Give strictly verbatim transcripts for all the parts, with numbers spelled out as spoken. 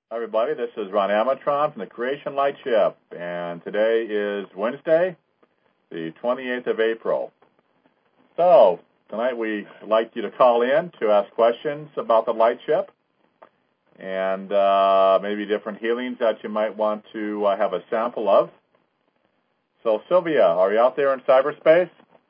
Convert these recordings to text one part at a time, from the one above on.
Hi, everybody. This is Ron Amatron from the Creation Light Ship, and today is Wednesday, the twenty-eighth of April. So, tonight we'd like you to call in to ask questions about the Light Ship and uh, maybe different healings that you might want to uh, have a sample of. So, Sylvia, are you out there in cyberspace?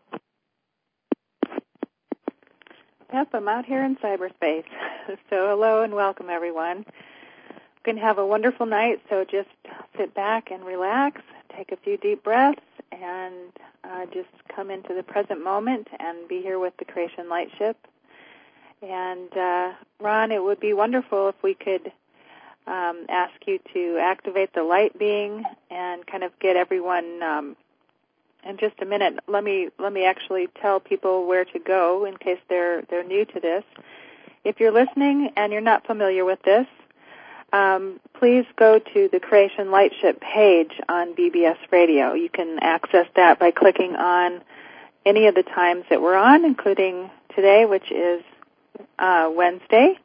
Yep, I'm out here in cyberspace. So, hello and welcome, everyone. Going to have a wonderful night, so just sit back and relax, take a few deep breaths, and uh, just come into the present moment and be here with the Creation Light Ship. And uh, Ron, it would be wonderful if we could um, ask you to activate the light being and kind of get everyone. Um, in just a minute, let me let me actually tell people where to go in case they're they're new to this. If you're listening and you're not familiar with this, Um, please go to the Creation Light Ship page on B B S Radio. You can access that by clicking on any of the times that we're on, including today, which is uh, Wednesday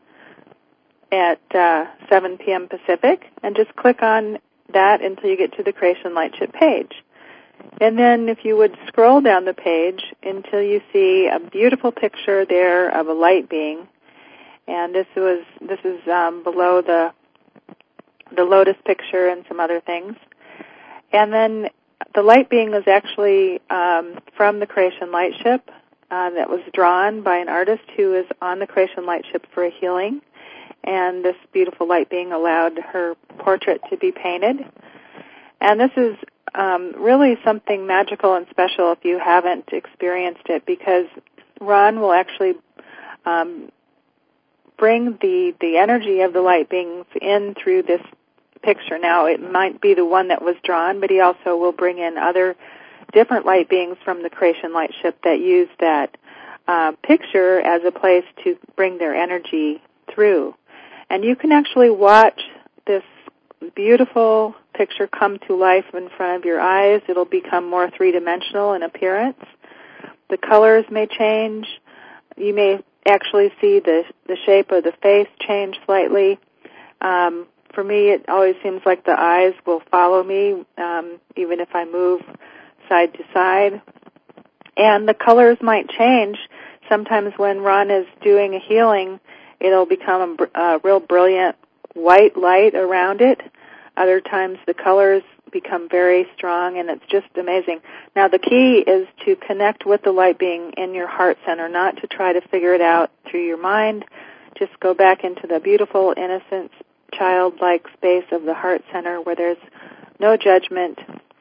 at uh, seven p.m. Pacific, and just click on that until you get to the Creation Light Ship page. And then if you would scroll down the page until you see a beautiful picture there of a light being, and this was this is um, below the the lotus picture and some other things. And then the light being is actually um, from the Creation Light Ship uh, that was drawn by an artist who is on the Creation Light Ship for a healing. And this beautiful light being allowed her portrait to be painted. And this is um, really something magical and special if you haven't experienced it, because Ron will actually um, bring the, the energy of the light beings in through this picture. Now, it might be the one that was drawn, but he also will bring in other different light beings from the Creation Light Ship that use that uh, picture as a place to bring their energy through. And you can actually watch this beautiful picture come to life in front of your eyes. It'll become more three-dimensional in appearance. The colors may change. You may actually see the, the shape of the face change slightly. Um, For me, it always seems like the eyes will follow me, um, even if I move side to side. And the colors might change. Sometimes when Ron is doing a healing, it'll become a, a real brilliant white light around it. Other times the colors become very strong, and it's just amazing. Now, the key is to connect with the light being in your heart center, not to try to figure it out through your mind. Just go back into the beautiful, innocent, childlike space of the heart center where there's no judgment,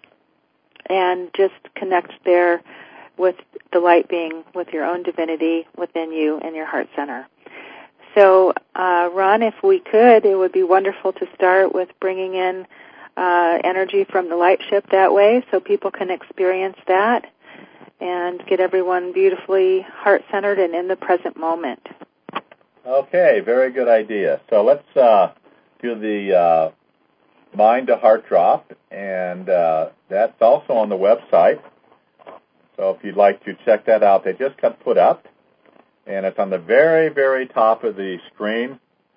and just connect there with the light being, with your own divinity within you and your heart center. So, uh, Ron, if we could, it would be wonderful to start with bringing in uh, energy from the light ship that way so people can experience that and get everyone beautifully heart-centered and in the present moment. Okay, very good idea. So let's uh, do the uh, Mind to Heart Drop, and uh, that's also on the website. So if you'd like to check that out, they just got put up, and it's on the very, very top of the screen,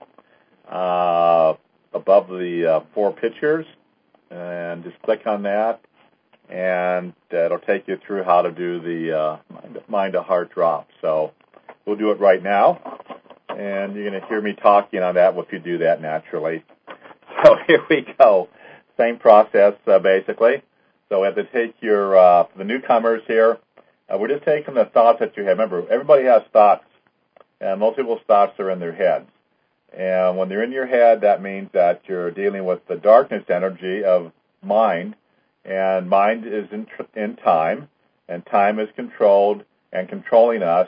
uh, above the uh, four pictures, and just click on that, and it'll take you through how to do the uh, Mind to Heart Drop. So we'll do it right now. And you're going to hear me talking on that if you do that naturally. So here we go. Same process, uh, basically. So we have to take your, uh, the newcomers here, uh, we're just taking the thoughts that you have. Remember, everybody has thoughts, and most people's thoughts are in their heads. And when they're in your head, that means that you're dealing with the darkness energy of mind, and mind is in, in time, and time is controlled and controlling us.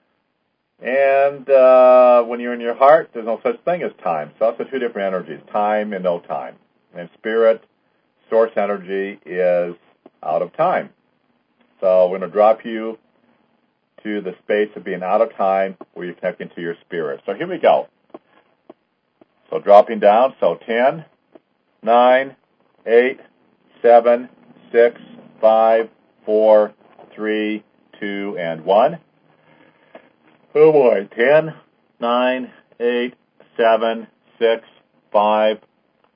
And uh, when you're in your heart, there's no such thing as time. So that's the two different energies, time and no time. And spirit, source energy, is out of time. So we're going to drop you to the space of being out of time where you're connecting to your spirit. So here we go. So dropping down, so ten, nine, eight, seven, six, five, four, three, two, and one. Oh boy, ten, nine, eight, seven, six, five,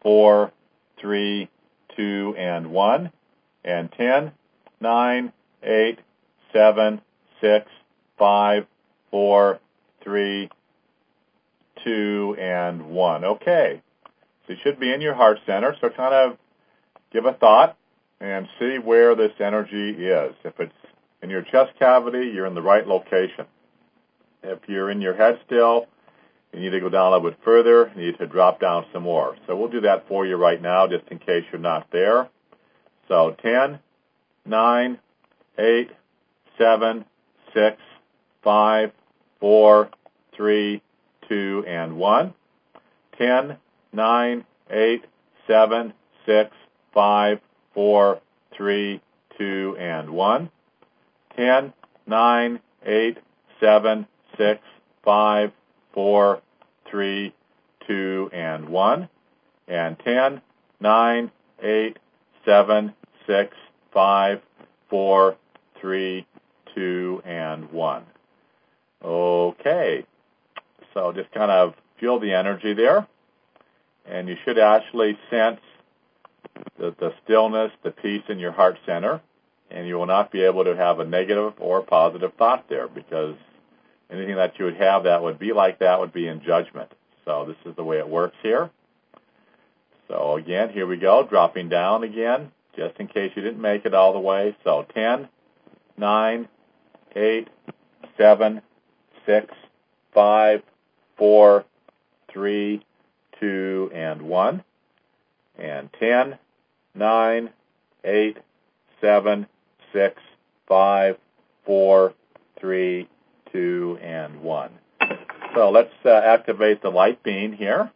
four, three, two, and one. And ten, nine, eight, seven, six, five, four, three, two, and one. Okay. So you should be in your heart center. So kind of give a thought and see where this energy is. If it's in your chest cavity, you're in the right location. If you're in your head still, you need to go down a little bit further. You need to drop down some more. So we'll do that for you right now, just in case you're not there. So ten, nine, eight, seven, six, five, four, three, two, and one. ten, nine, eight, seven, six, five, four, three, two, and one. ten, nine, eight, seven, six, five, four, three, two, and one. And ten, nine, eight, seven, six, five, four, three, two, and one. Okay. So just kind of feel the energy there. And you should actually sense the, the stillness, the peace in your heart center. And you will not be able to have a negative or positive thought there, because anything that you would have that would be like that would be in judgment. So this is the way it works here. So again, here we go, dropping down again, just in case you didn't make it all the way. So ten, nine, eight, seven, six, five, four, three, two, and one. And ten, nine, eight, seven, six, five, four, three, two, and one. So let's uh, activate the light beam here.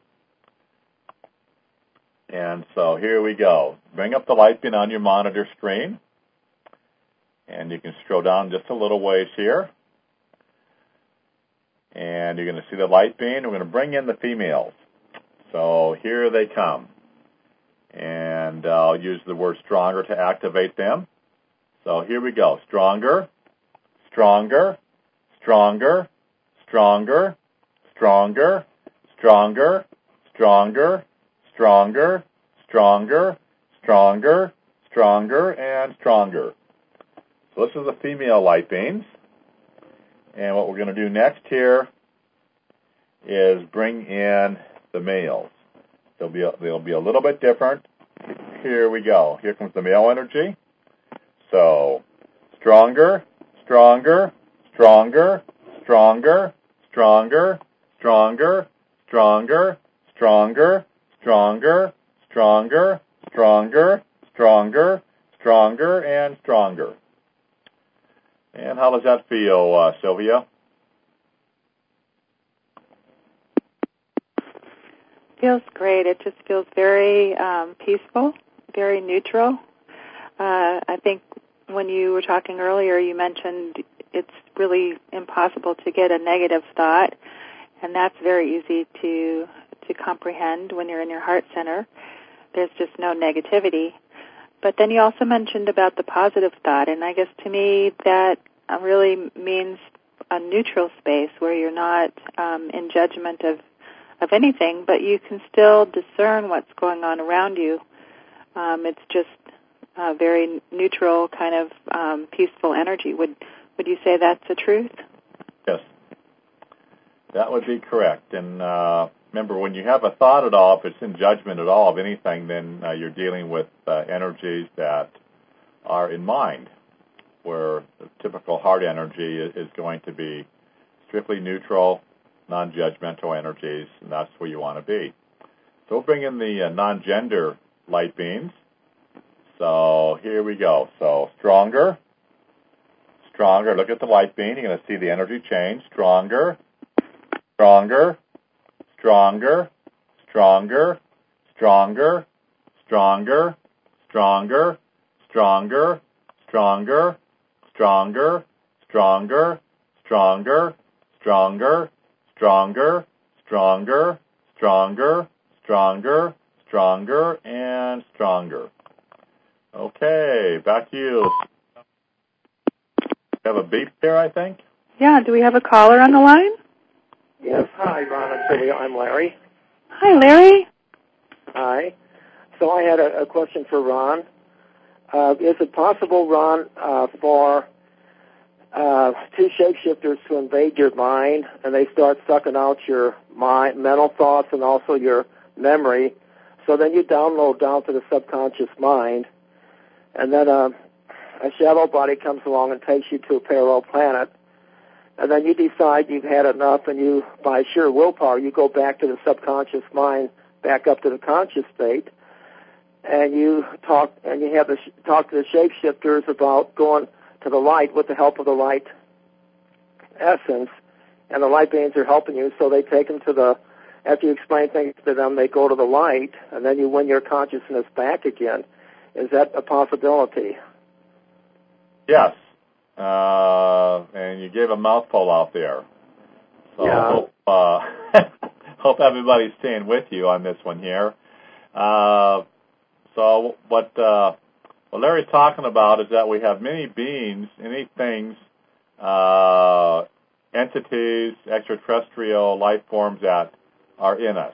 And so here we go. Bring up the light beam on your monitor screen. And you can scroll down just a little ways here. And you're going to see the light beam. We're going to bring in the females. So here they come. And I'll use the word stronger to activate them. So here we go. Stronger, stronger, stronger, stronger, stronger, stronger, stronger, stronger, stronger, stronger, stronger, and stronger. So this is the female light beams. And what we're going to do next here is bring in the males. They'll be a, they'll be a little bit different. Here we go. Here comes the male energy. So stronger, stronger, stronger, stronger, stronger, stronger, stronger, stronger, stronger, stronger, stronger, stronger, stronger, and stronger. And how does that feel, uh, Sylvia? Feels great. It just feels very um, peaceful, very neutral. Uh, I think when you were talking earlier, you mentioned it's really impossible to get a negative thought, and that's very easy to to comprehend when you're in your heart center. There's just no negativity. But then you also mentioned about the positive thought, and I guess to me that really means a neutral space where you're not um, in judgment of of anything, but you can still discern what's going on around you. Um, it's just a very neutral kind of um, peaceful energy. Would would you say that's the truth? Yes, that would be correct. And uh, remember, when you have a thought at all, if it's in judgment at all of anything, then uh, you're dealing with uh, energies that are in mind, where the typical heart energy is going to be strictly neutral, non-judgmental energies, and that's where you want to be. So we'll bring in the uh, non-gender light beams. So here we go. So stronger, stronger. Look at the light beam. You're going to see the energy change. Stronger, stronger, stronger, stronger, stronger, stronger, stronger, stronger, stronger, stronger, stronger, stronger, stronger, stronger, stronger, stronger, stronger, stronger, and stronger. Okay, back to you. You have a beep there, I think? Yeah, do we have a caller on the line? Yes, hi, Ron and Sylvia. I'm Larry. Hi, Larry. Hi. So I had a, a question for Ron. Uh, is it possible, Ron, uh, for uh, two shapeshifters to invade your mind and they start sucking out your mind, mental thoughts and also your memory? So then you download down to the subconscious mind, and then uh, a shadow body comes along and takes you to a parallel planet, and then you decide you've had enough, and you, by sheer willpower, you go back to the subconscious mind, back up to the conscious state, and you talk, and you have the talk to the shapeshifters about going to the light with the help of the light essence, and the light beings are helping you, so they take them to the, after you explain things to them, they go to the light, and then you win your consciousness back again. Is that a possibility? Yes. Uh, and you gave a mouthful out there. So yeah. I hope, uh, hope everybody's staying with you on this one here. Uh, so what, uh, what Larry's talking about is that we have many beings, many things, uh, entities, extraterrestrial life forms that are in us.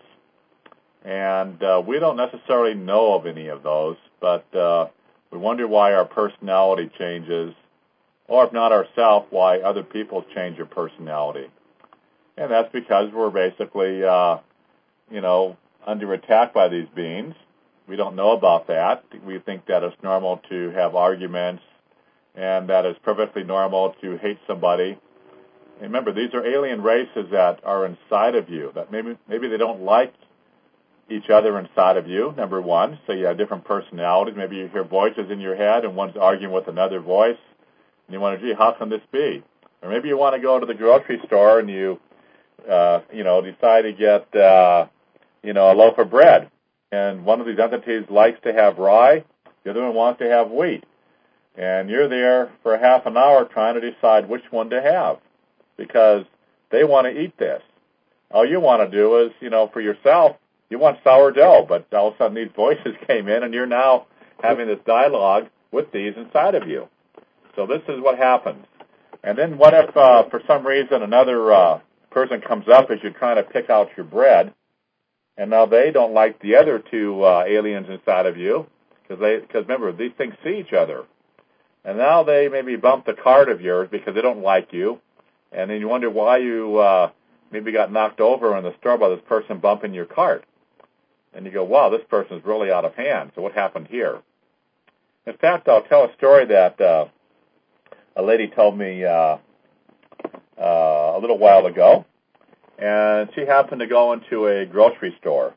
And uh, we don't necessarily know of any of those, but uh, we wonder why our personality changes, or if not ourselves, why other people change their personality. And that's because we're basically, uh, you know, under attack by these beings. We don't know about that. We think that it's normal to have arguments, and that it's perfectly normal to hate somebody. And remember, these are alien races that are inside of you, that maybe maybe they don't like each other inside of you, number one. So you have different personalities. Maybe you hear voices in your head, and one's arguing with another voice, and you wonder, gee, how can this be? Or maybe you want to go to the grocery store, and you, uh, you know, decide to get, uh, you know, a loaf of bread. And one of these entities likes to have rye, the other one wants to have wheat. And you're there for half an hour trying to decide which one to have, because they want to eat this. All you want to do is, you know, for yourself, you want sourdough, but all of a sudden these voices came in, and you're now having this dialogue with these inside of you. So this is what happens. And then what if, uh, for some reason, another uh, person comes up as you're trying to pick out your bread, and now they don't like the other two uh, aliens inside of you, because they, because remember, these things see each other. And now they maybe bump the cart of yours because they don't like you, and then you wonder why you uh, maybe got knocked over in the store by this person bumping your cart. And you go, wow, this person's really out of hand. So what happened here? In fact, I'll tell a story that uh, a lady told me uh, uh, a little while ago. And she happened to go into a grocery store.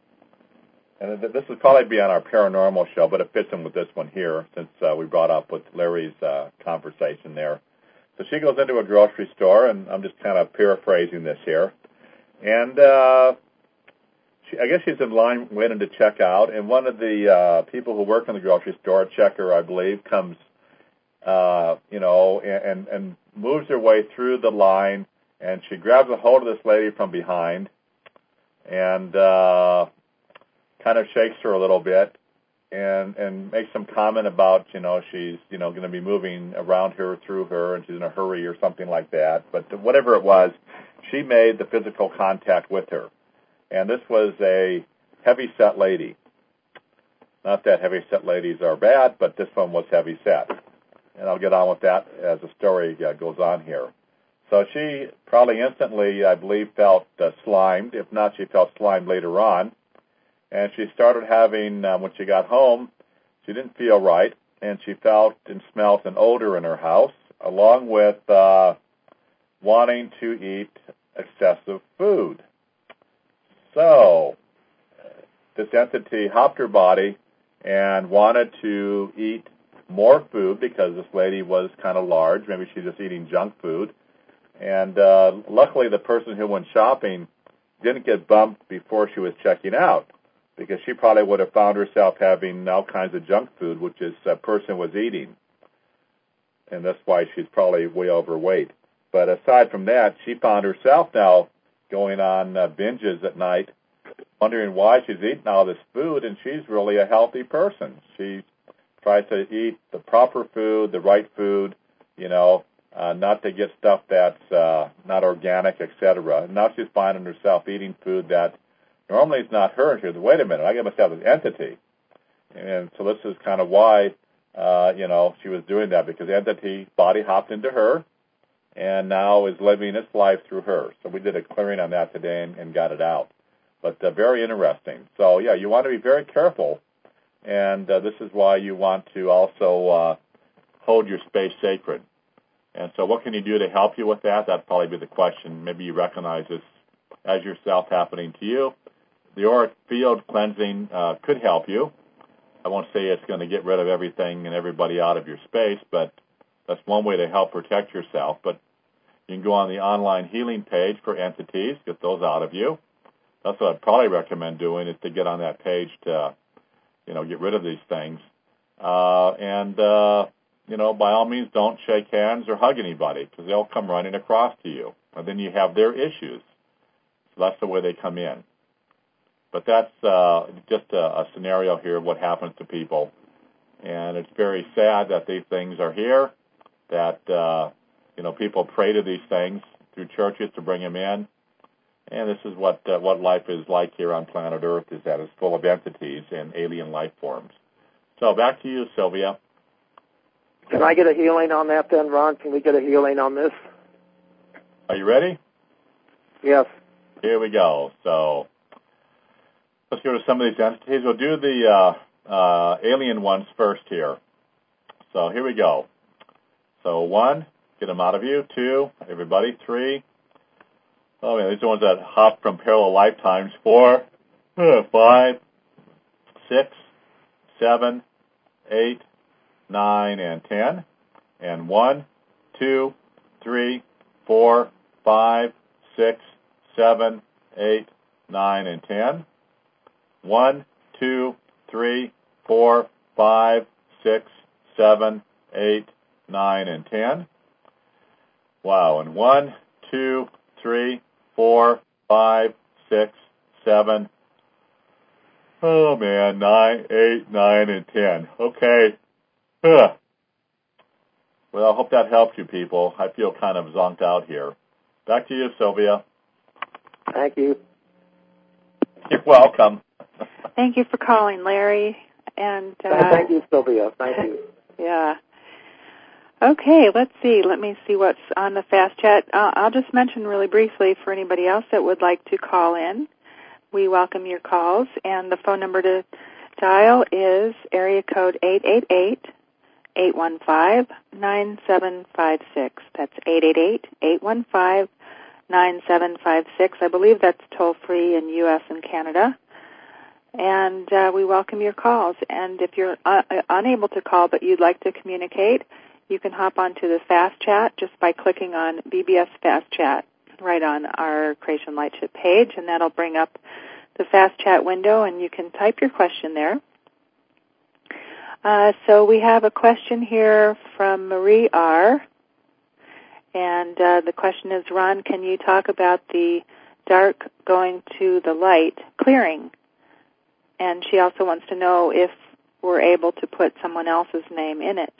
And this would probably be on our paranormal show, but it fits in with this one here, since uh, we brought up with Larry's uh, conversation there. So she goes into a grocery store, and I'm just kind of paraphrasing this here. And uh, she, I guess she's in line waiting to check out, and one of the uh, people who work in the grocery store, a checker, I believe, comes, uh, you know, and, and moves her way through the line, and she grabs a hold of this lady from behind and uh, kind of shakes her a little bit, and and makes some comment about, you know, she's, you know, going to be moving around her, through her, and she's in a hurry or something like that. But whatever it was, she made the physical contact with her. And this was a heavy-set lady. Not that heavy-set ladies are bad, but this one was heavy-set. And I'll get on with that as the story uh, goes on here. So she probably instantly, I believe, felt uh, slimed. If not, she felt slimed later on. And she started having, uh, when she got home, she didn't feel right, and she felt and smelt an odor in her house, along with uh, wanting to eat excessive food. So this entity hopped her body and wanted to eat more food, because this lady was kind of large. Maybe she's just eating junk food. And uh, luckily, the person who went shopping didn't get bumped before she was checking out, because she probably would have found herself having all kinds of junk food, which this uh, person was eating. And that's why she's probably way overweight. But aside from that, she found herself now going on uh, binges at night, wondering why she's eating all this food, and she's really a healthy person. She tries to eat the proper food, the right food, you know, uh, not to get stuff that's uh, not organic, et cetera. And now she's finding herself eating food that normally it's not her. She goes, wait a minute, I must have this entity. And so this is kind of why, uh, you know, she was doing that, because the entity body hopped into her and now is living its life through her. So we did a clearing on that today and, and got it out. But uh, very interesting. So, yeah, you want to be very careful, and uh, this is why you want to also uh, hold your space sacred. And so what can you do to help you with that? That'd probably be the question. Maybe you recognize this as yourself happening to you. The auric field cleansing uh, could help you. I won't say it's going to get rid of everything and everybody out of your space, but that's one way to help protect yourself. But you can go on the online healing page for entities, get those out of you. That's what I'd probably recommend doing, is to get on that page to, you know, get rid of these things. Uh, and, uh, you know, by all means, don't shake hands or hug anybody, because they'll come running across to you. And then you have their issues. So that's the way they come in. But that's uh, just a, a scenario here of what happens to people. And it's very sad that these things are here, that, uh, you know, people pray to these things through churches to bring them in. And this is what uh, what life is like here on planet Earth, is that it's full of entities and alien life forms. So back to you, Sylvia. Can I get a healing on that then, Ron? Can we get a healing on this? Are you ready? Yes. Here we go. So let's go to some of these entities. We'll do the uh, uh, alien ones first here. So here we go. So one, get them out of you. Two, everybody. Three. Oh, man, these are the ones that hop from parallel lifetimes. Four, five, six, seven, eight, nine, and ten. And one, two, three, four, five, six, seven, eight, nine, and ten. One, two, three, four, five, six, seven, eight, nine, and ten. Wow, and one, two, three, four, five, six, seven. Oh man, nine, eight, nine, and ten. Okay. Ugh. Well, I hope that helped you people. I feel kind of zonked out here. Back to you, Sylvia. Thank you. You're welcome. Thank you for calling, Larry. And uh, Thank you, Sylvia. Thank you. Yeah. Okay, let's see. Let me see what's on the fast chat. Uh, I'll just mention really briefly for anybody else that would like to call in. We welcome your calls, and the phone number to dial is area code eight eight eight, eight one five, nine seven five six. That's eight eight eight, eight one five, nine seven five six. I believe that's toll-free in U S and Canada. And uh, we welcome your calls. And if you're uh, unable to call but you'd like to communicate, you can hop onto the Fast Chat just by clicking on B B S Fast Chat right on our Creation Lightship page, and that'll bring up the Fast Chat window, and you can type your question there. Uh, so we have a question here from Marie R., and uh, the question is, Ron, can you talk about the dark going to the light clearing? And she also wants to know if we're able to put someone else's name in it.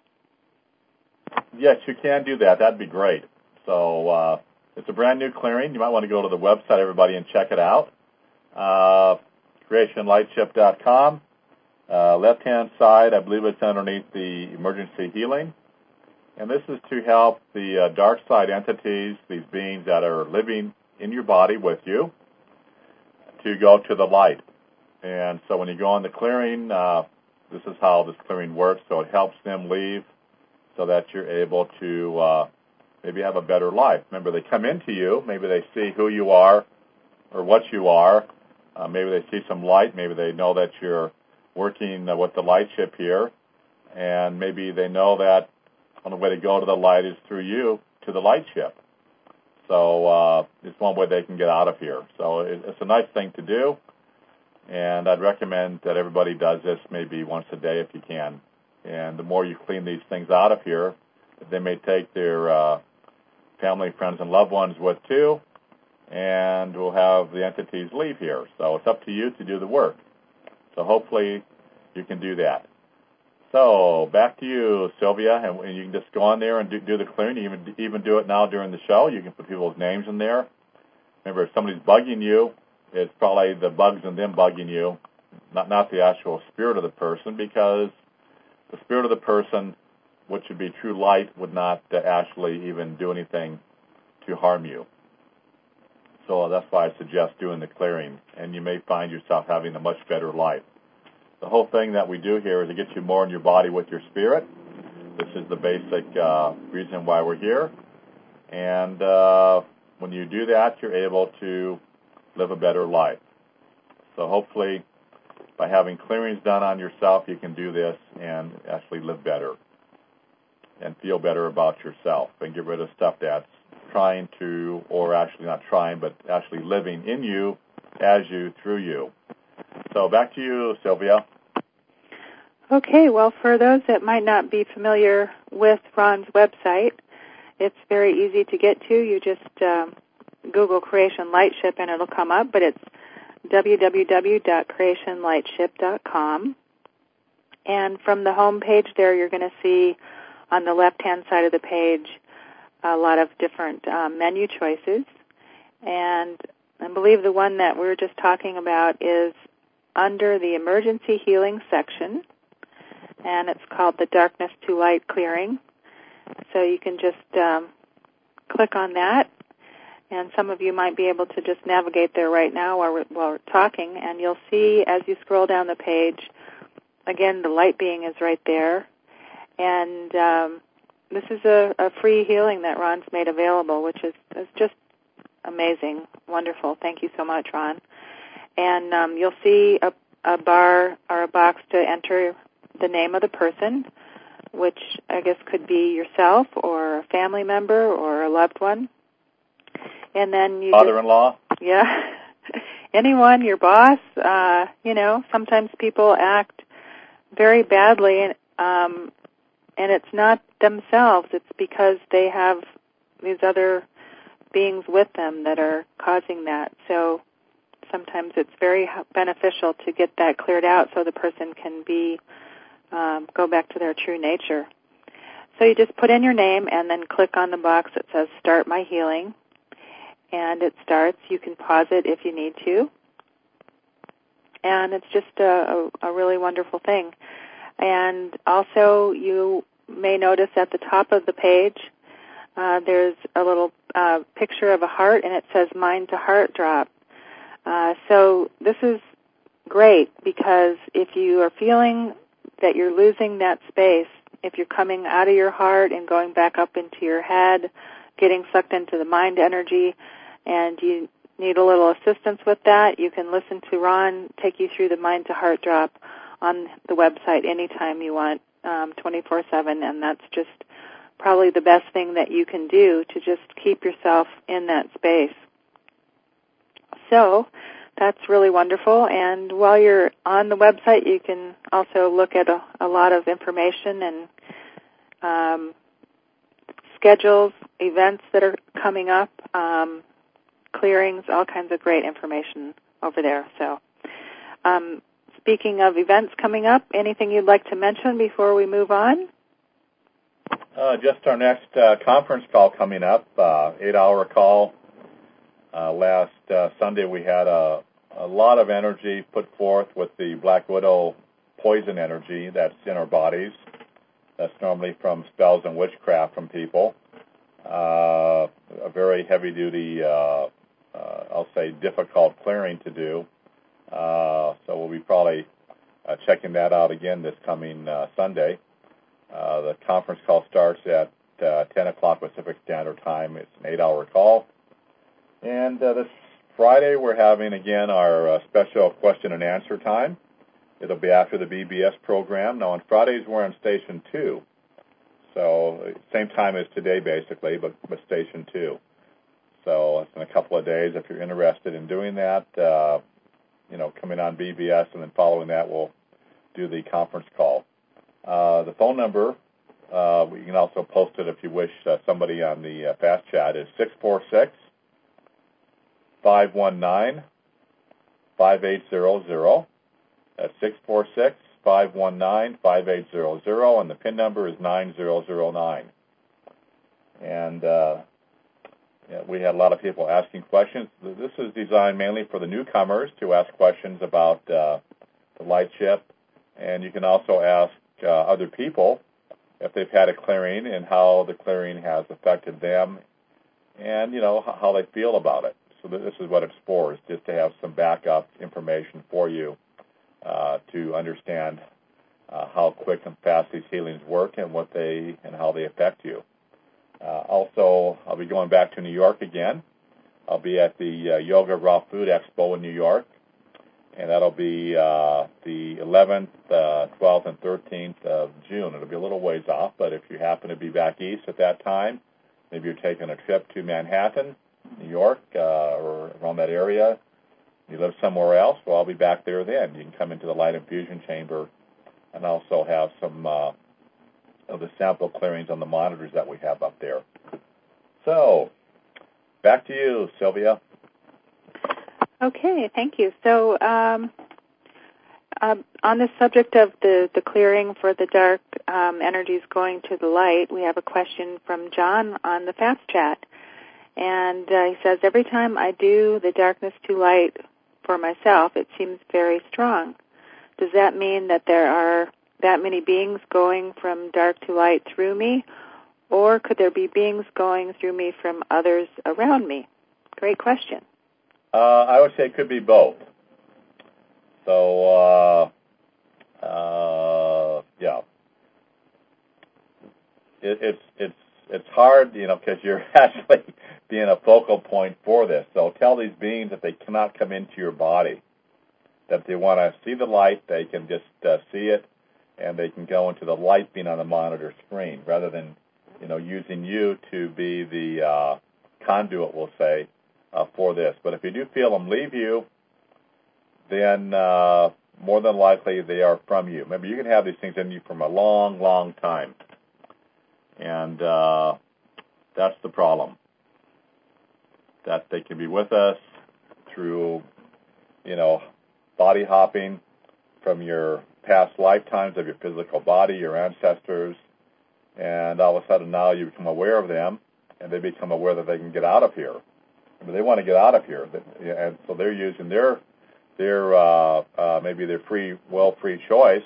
Yes, you can do that. That'd be great. So uh, it's a brand new clearing. You might want to go to the website, everybody, and check it out. Uh, creation lightship dot com. Uh, left-hand side, I believe it's underneath the emergency healing. And this is to help the uh, dark side entities, these beings that are living in your body with you, to go to the light. And so when you go on the clearing, uh, this is how this clearing works. So it helps them leave so that you're able to uh, maybe have a better life. Remember, they come into you. Maybe they see who you are or what you are. Uh, maybe they see some light. Maybe they know that you're working uh, with the light ship here. And maybe they know that the only way to go to the light is through you to the light ship. So uh, it's one way they can get out of here. So it, it's a nice thing to do. And I'd recommend that everybody does this maybe once a day if you can. And the more you clean these things out of here, they may take their uh, family, friends, and loved ones with too, and we'll have the entities leave here. So it's up to you to do the work. So hopefully you can do that. So back to you, Sylvia, and, and you can just go on there and do, do the clearing. You can even do it now during the show. You can put people's names in there. Remember, if somebody's bugging you, it's probably the bugs in them bugging you, not not the actual spirit of the person, because the spirit of the person, which would be true light, would not uh, actually even do anything to harm you. So that's why I suggest doing the clearing, and you may find yourself having a much better life. The whole thing that we do here is to get you more in your body with your spirit. This is the basic uh, reason why we're here. And uh, when you do that, you're able to live a better life. So hopefully, by having clearings done on yourself, you can do this and actually live better and feel better about yourself and get rid of stuff that's trying to, or actually not trying, but actually living in you, as you, through you. So back to you, Sylvia. Okay, well, for those that might not be familiar with Ron's website, it's very easy to get to. You just um, Google Creation Lightship and it'll come up, but it's w w w dot creation lightship dot com. And from the home page there, you're going to see on the left-hand side of the page a lot of different um, menu choices. And I believe the one that we were just talking about is under the Emergency Healing section, and it's called the Darkness to Light Clearing. So you can just um, click on that, and some of you might be able to just navigate there right now while we're, while we're talking, and you'll see as you scroll down the page, again, the light being is right there. And um, this is a, a free healing that Ron's made available, which is, is just amazing, wonderful. Thank you so much, Ron. And um, you'll see a, a bar or a box to enter the name of the person, which I guess could be yourself or a family member or a loved one. And then you Father-in-law? Just, yeah. Anyone, your boss. Uh, you know, sometimes people act very badly, and, um, and it's not themselves. It's because they have these other beings with them that are causing that. So sometimes it's very beneficial to get that cleared out so the person can be um, go back to their true nature. So you just put in your name and then click on the box that says Start My Healing, and it starts. You can pause it if you need to, and it's just a, a, a really wonderful thing. And also you may notice at the top of the page uh, there's a little uh, picture of a heart, and it says Mind to Heart Drop. Uh, so this is great because if you are feeling that you're losing that space, if you're coming out of your heart and going back up into your head, getting sucked into the mind energy, and you need a little assistance with that, you can listen to Ron take you through the Mind to Heart Drop on the website anytime you want, um, twenty-four seven, and that's just probably the best thing that you can do to just keep yourself in that space. So that's really wonderful, and while you're on the website, you can also look at a, a lot of information and um, schedules, events that are coming up, um, clearings, all kinds of great information over there. So um, speaking of events coming up, anything you'd like to mention before we move on? Uh, just our next uh, conference call coming up, uh, eight-hour call. Uh, last uh, Sunday we had a, a lot of energy put forth with the Black Widow poison energy that's in our bodies. That's normally from spells and witchcraft from people. Uh, a very heavy-duty, uh, uh, I'll say, difficult clearing to do. Uh, so we'll be probably uh, checking that out again this coming uh, Sunday. Uh, the conference call starts at uh, ten o'clock Pacific Standard Time. It's an eight-hour call. And uh, this Friday, we're having, again, our uh, special question and answer time. It'll be after the B B S program. Now, on Fridays, we're on Station two. So same time as today, basically, but, but Station two. So it's in a couple of days. If you're interested in doing that, uh, you know, coming on B B S, and then following that, we'll do the conference call. Uh, the phone number, uh, you can also post it if you wish, uh, somebody on the uh, fast chat, is six four six, five one nine, five eight zero zero. That's six four six, five one nine, five eight zero zero, and the PIN number is nine zero zero nine. And uh, Yeah, we had a lot of people asking questions. This is designed mainly for the newcomers to ask questions about uh, the light ship, and you can also ask uh, other people if they've had a clearing and how the clearing has affected them, and you know how they feel about it. So this is what it's for, is just to have some backup information for you uh, to understand uh, how quick and fast these healings work and what they and how they affect you. Uh, also, I'll be going back to New York again. I'll be at the uh, Yoga Raw Food Expo in New York, and that'll be uh, the eleventh, uh, twelfth, and thirteenth of June. It'll be a little ways off, but if you happen to be back east at that time, maybe you're taking a trip to Manhattan, New York, uh, or around that area, you live somewhere else, well, I'll be back there then. You can come into the Light Infusion Chamber and also have some uh, of the sample clearings on the monitors that we have up there. So, back to you, Sylvia. Okay, thank you. So, um, uh, on the subject of the, the clearing for the dark um, energies going to the light, we have a question from John on the Fast Chat. And uh, he says, every time I do the darkness to light for myself, it seems very strong. Does that mean that there are that many beings going from dark to light through me, or could there be beings going through me from others around me? Great question. Uh, I would say it could be both. So, uh, uh, yeah, it, it's it's it's hard, you know, because you're actually being a focal point for this. So tell these beings that they cannot come into your body, that if they want to see the light, they can just uh, see it, and they can go into the light being on the monitor screen, rather than, you know, using you to be the uh, conduit, we'll say, uh, for this. But if you do feel them leave you, then uh, more than likely they are from you. Remember, you can have these things in you from a long, long time, and uh, that's the problem, that they can be with us through, you know, body hopping from your past lifetimes of your physical body, your ancestors, and all of a sudden now you become aware of them, and they become aware that they can get out of here. I mean, they want to get out of here, and so they're using their their uh, uh, maybe their free will, free choice,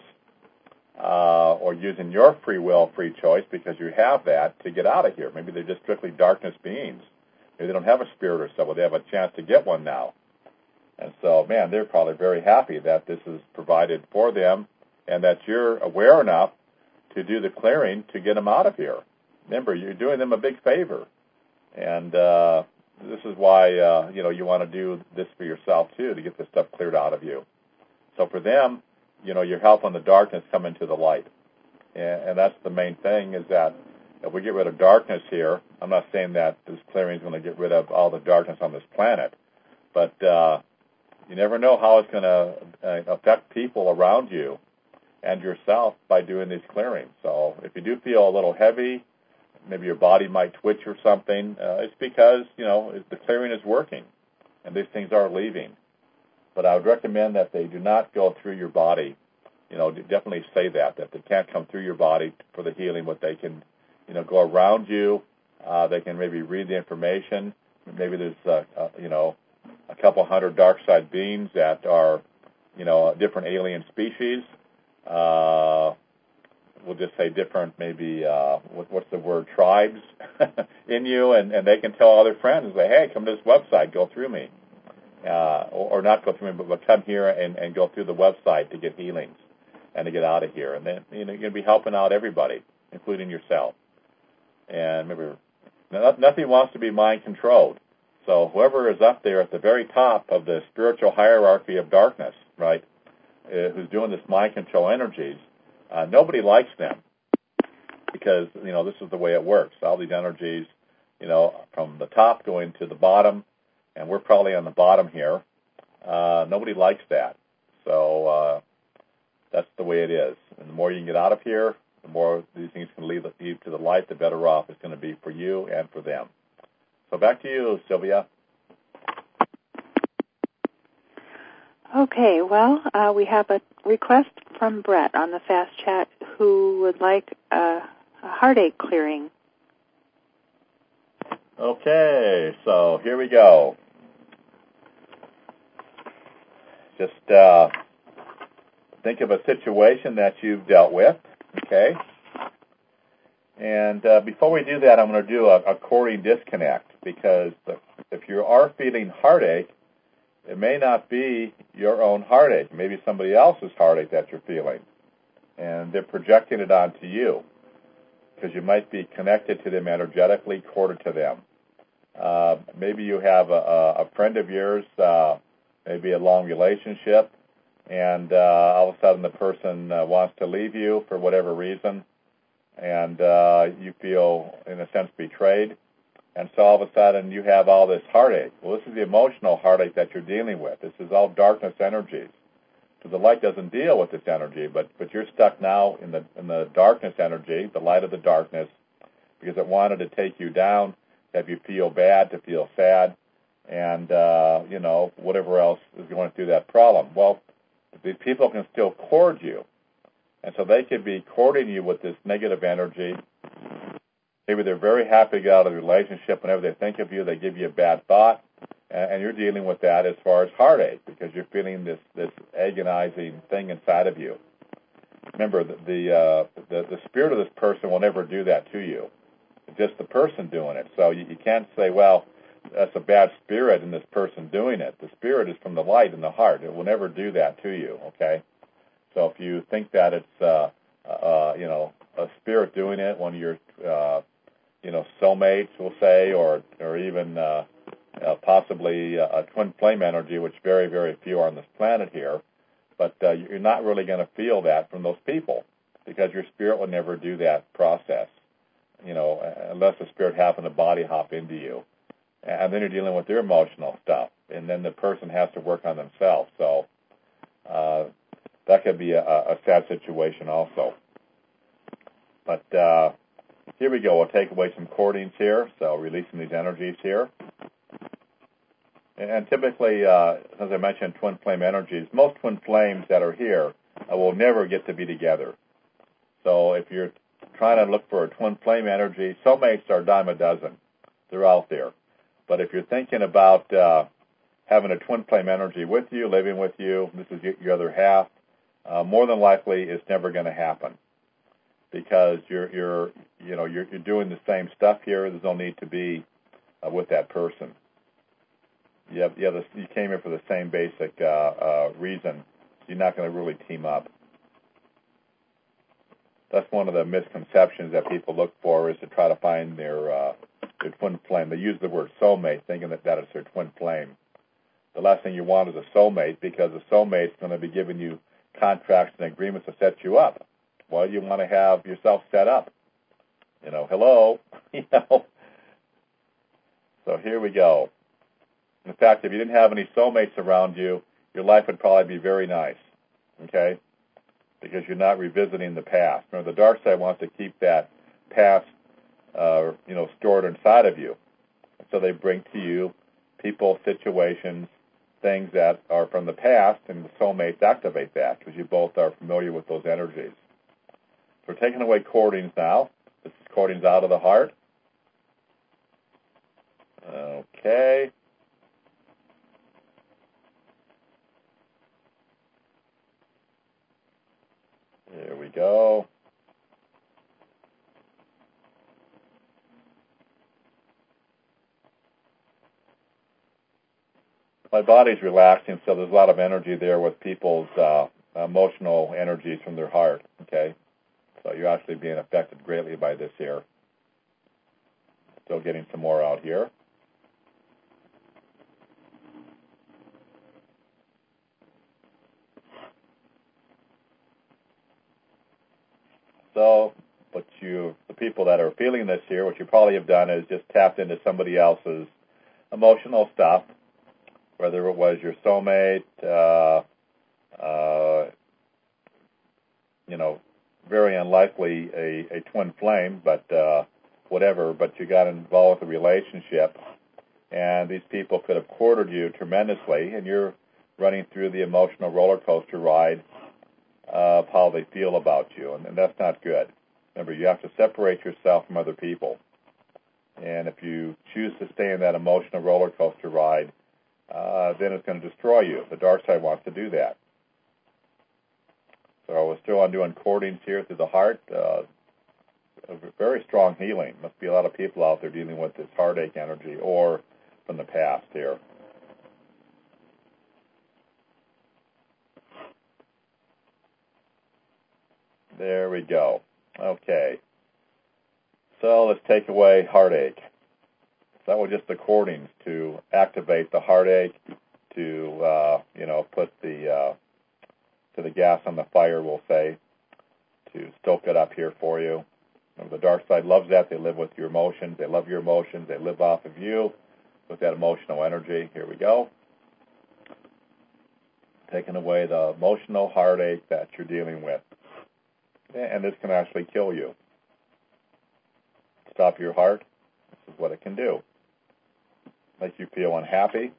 uh, or using your free will, free choice, because you have that, to get out of here. Maybe they're just strictly darkness beings. Maybe they don't have a spirit or so, but they have a chance to get one now. And so, man, they're probably very happy that this is provided for them and that you're aware enough to do the clearing to get them out of here. Remember, you're doing them a big favor. And uh, this is why, uh, you know, you want to do this for yourself, too, to get this stuff cleared out of you. So for them, you know, you're helping the darkness come into the light. And, and that's the main thing, is that if we get rid of darkness here, I'm not saying that this clearing is going to get rid of all the darkness on this planet, but uh, you never know how it's going to uh, affect people around you and yourself by doing these clearings. So if you do feel a little heavy, maybe your body might twitch or something, uh, it's because, you know, the clearing is working and these things are leaving. But I would recommend that they do not go through your body. You know, definitely say that, that they can't come through your body for the healing, but they can, you know, go around you. Uh, they can maybe read the information. Maybe there's, uh, uh, you know, a couple hundred dark side beings that are, you know, different alien species. Uh, we'll just say different, maybe, uh, what, what's the word, tribes in you, and, and they can tell all their friends and say, hey, come to this website, go through me. Uh, or, or not go through me, but, but come here and, and go through the website to get healings and to get out of here. And then, you know, you're going to be helping out everybody, including yourself. And remember, nothing wants to be mind-controlled. So whoever is up there at the very top of the spiritual hierarchy of darkness, right, uh, who's doing this mind control energies, uh, nobody likes them, because, you know, this is the way it works. All these energies, you know, from the top going to the bottom, and we're probably on the bottom here. Uh, nobody likes that. So uh, that's the way it is. And the more you can get out of here, the more these things can lead you to the light, the better off it's going to be for you and for them. So back to you, Sylvia. Okay, well, uh, we have a request from Brett on the Fast Chat who would like a, a heartache clearing. Okay, so here we go. Just uh, think of a situation that you've dealt with, okay? And uh, before we do that, I'm going to do a, a chording disconnect, because the, if you are feeling heartache, it may not be your own heartache. Maybe somebody else's heartache that you're feeling, and they're projecting it onto you, because you might be connected to them energetically, corded to them. Uh, maybe you have a, a friend of yours, uh, maybe a long relationship, and uh, all of a sudden the person uh, wants to leave you for whatever reason, and uh, you feel, in a sense, betrayed. And so all of a sudden you have all this heartache. Well, this is the emotional heartache that you're dealing with. This is all darkness energies. So the light doesn't deal with this energy, but, but you're stuck now in the in the darkness energy, the light of the darkness, because it wanted to take you down, to have you feel bad, to feel sad, and, uh, you know, whatever else is going through that problem. Well, these people can still cord you. And so they could be courting you with this negative energy. Maybe they're very happy to get out of the relationship. Whenever they think of you, they give you a bad thought, and you're dealing with that as far as heartache, because you're feeling this, this agonizing thing inside of you. Remember, the the, uh, the the spirit of this person will never do that to you. It's just the person doing it. So you, you can't say, well, that's a bad spirit in this person doing it. The spirit is from the light in the heart. It will never do that to you, okay? So if you think that it's, uh, uh, you know, a spirit doing it, one of your, uh, you know, soulmates, we'll say, or or even uh, uh, possibly a, a twin flame energy, which very, very few are on this planet here, but uh, you're not really going to feel that from those people, because your spirit would never do that process, you know, unless the spirit happened to body hop into you. And then you're dealing with their emotional stuff, and then the person has to work on themselves. So uh, that could be a, a sad situation also. But uh, here we go. We'll take away some cordings here, so releasing these energies here. And typically, uh, as I mentioned, twin flame energies, most twin flames that are here uh, will never get to be together. So if you're trying to look for a twin flame energy, soulmates are a dime a dozen. They're out there. But if you're thinking about uh, having a twin flame energy with you, living with you, this is your other half, uh, more than likely it's never going to happen, because you're you're you know you're, you're doing the same stuff here. There's no need to be uh, with that person. You have, you, have this, you came here for the same basic uh, uh, reason. You're not going to really team up. That's one of the misconceptions that people look for, is to try to find their uh, their twin flame. They use the word soulmate, thinking that that is their twin flame. The last thing you want is a soulmate, because a soulmate's going to be giving you contracts and agreements to set you up. Well, you want to have yourself set up. You know, hello. you know. So here we go. In fact, if you didn't have any soulmates around you, your life would probably be very nice. Okay? Because you're not revisiting the past. Remember, the dark side wants to keep that past, uh, you know, stored inside of you. So they bring to you people, situations, things that are from the past, and the soulmates activate that, because you both are familiar with those energies. So we're taking away cordings now. This is cordings out of the heart. Okay. There we go. My body's relaxing, so there's a lot of energy there with people's uh, emotional energies from their heart, okay? So you're actually being affected greatly by this here. Still getting some more out here. So, what you, the people that are feeling this here, what you probably have done is just tapped into somebody else's emotional stuff, whether it was your soulmate, uh, uh, you know, very unlikely a, a twin flame, but uh, whatever, but you got involved with a relationship, and these people could have quartered you tremendously, and you're running through the emotional roller coaster ride of how they feel about you, and, and that's not good. Remember, you have to separate yourself from other people. And if you choose to stay in that emotional roller coaster ride, uh, then it's going to destroy you. The dark side wants to do that. So we're still on doing cordings here through the heart. Uh, a very strong healing. Must be a lot of people out there dealing with this heartache energy or from the past here. There we go. Okay. So let's take away heartache. So that was just the cordings to activate the heartache, to uh, you know put the uh, to the gas on the fire, we'll say, to stoke it up here for you. The dark side loves that. They live with your emotions. They love your emotions. They live off of you with that emotional energy. Here we go. Taking away the emotional heartache that you're dealing with. And this can actually kill you. Stop your heart. This is what it can do. Make you feel unhappy.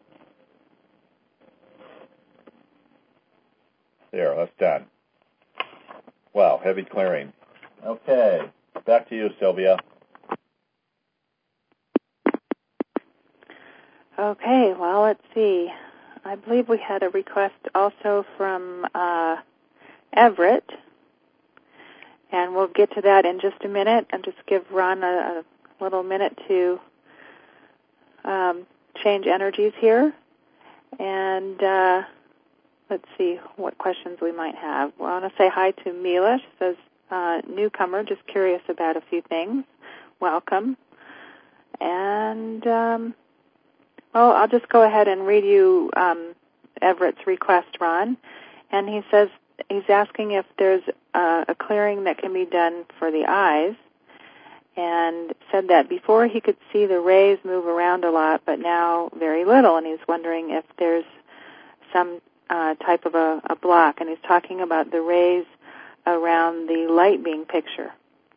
There, that's done. Wow, heavy clearing. Okay, back to you, Sylvia. Okay, well, let's see. I believe we had a request also from uh, Everett, and we'll get to that in just a minute. And just give Ron a, a little minute to um, change energies here. And uh, let's see what questions we might have. Well, I want to say hi to Mila. She says, uh, newcomer, just curious about a few things. Welcome. And, um, well, I'll just go ahead and read you um, Everett's request, Ron. And he says he's asking if there's uh, a clearing that can be done for the eyes, and said that before he could see the rays move around a lot, but now very little, and he's wondering if there's some uh, type of a, a block, and he's talking about the rays around the light being picture.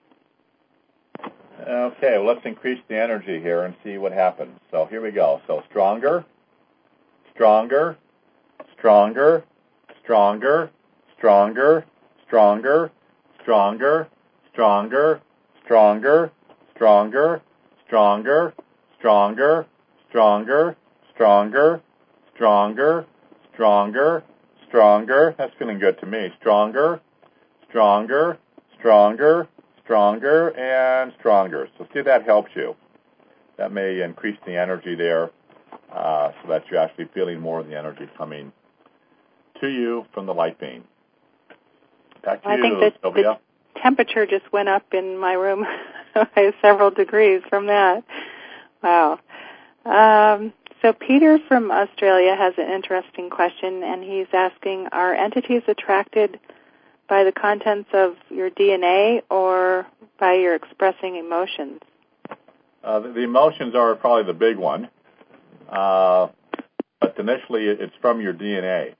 Okay, well, let's increase the energy here and see what happens. So here we go. So stronger, stronger, stronger, stronger, stronger, stronger, stronger, stronger, stronger, stronger, stronger, stronger, stronger, stronger, stronger, stronger, stronger. That's feeling good to me. Stronger, stronger, stronger, stronger, and stronger. So see if that helps you. That may increase the energy there uh, so that you're actually feeling more of the energy coming to you from the light beam. Back to I you, think that Sylvia. The temperature just went up in my room by several degrees from that. Wow. Um, so Peter from Australia has an interesting question, and he's asking, are entities attracted by the contents of your D N A or by your expressing emotions? Uh, the, the emotions are probably the big one, uh, but initially it's from your D N A.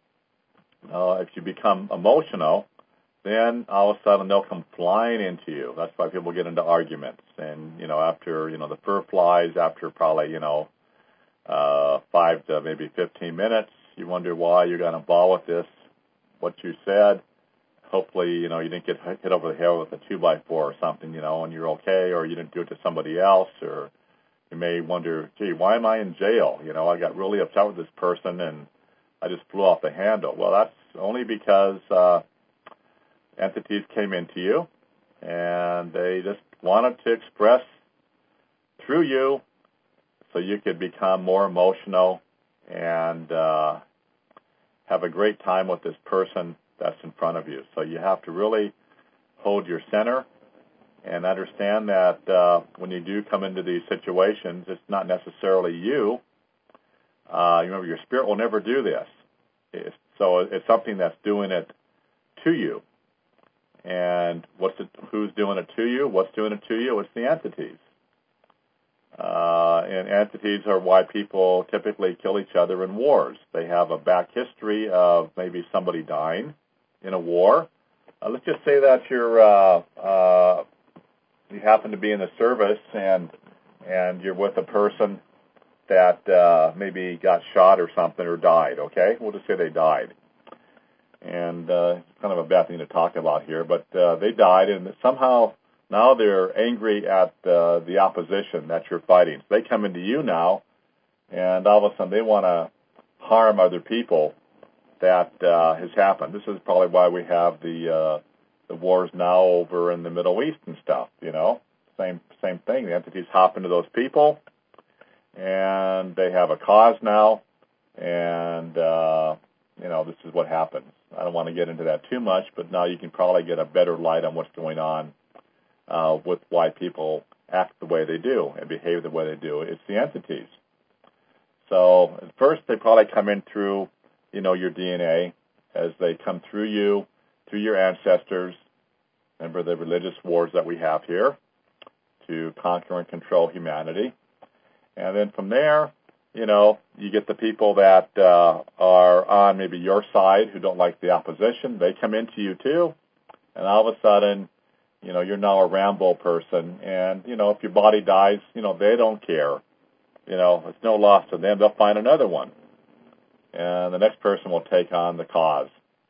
Uh, if you become emotional, then all of a sudden they'll come flying into you. That's why people get into arguments. And, you know, after, you know, the fur flies, after probably, you know, uh, five to maybe fifteen minutes, you wonder why you got involved with this, what you said. Hopefully, you know, you didn't get hit over the head with a two by four or something, you know, and you're okay, or you didn't do it to somebody else, or you may wonder, gee, why am I in jail? You know, I got really upset with this person and I just flew off the handle. Well, that's only because uh, entities came into you and they just wanted to express through you so you could become more emotional and uh, have a great time with this person that's in front of you. So you have to really hold your center and understand that uh, when you do come into these situations, it's not necessarily you. Uh, remember, your spirit will never do this. It's, so it's something that's doing it to you. And what's it, who's doing it to you? What's doing it to you? It's the entities. Uh, and entities are why people typically kill each other in wars. They have a back history of maybe somebody dying in a war. Uh, let's just say that you're uh, uh, you happen to be in the service and and you're with a person that uh, maybe got shot or something or died. Okay, we'll just say they died. And uh, it's kind of a bad thing to talk about here, but uh, they died, and somehow now they're angry at uh, the opposition that you're fighting. So they come into you now, and all of a sudden they want to harm other people. That uh, has happened. This is probably why we have the uh, the wars now over in the Middle East and stuff. You know, same same thing. The entities hop into those people, and they have a cause now, and uh, you know, this is what happens. I don't want to get into that too much, but now you can probably get a better light on what's going on uh, with why people act the way they do and behave the way they do. It's the entities. So at first, they probably come in through, you know, your D N A, as they come through you, through your ancestors. Remember the religious wars that we have here to conquer and control humanity. And then from there, you know, you get the people that uh, are on maybe your side who don't like the opposition. They come into you too, and all of a sudden, you know, you're now a Rambo person. And, you know, if your body dies, you know, they don't care. You know, it's no loss to them. They'll find another one. And the next person will take on the cause.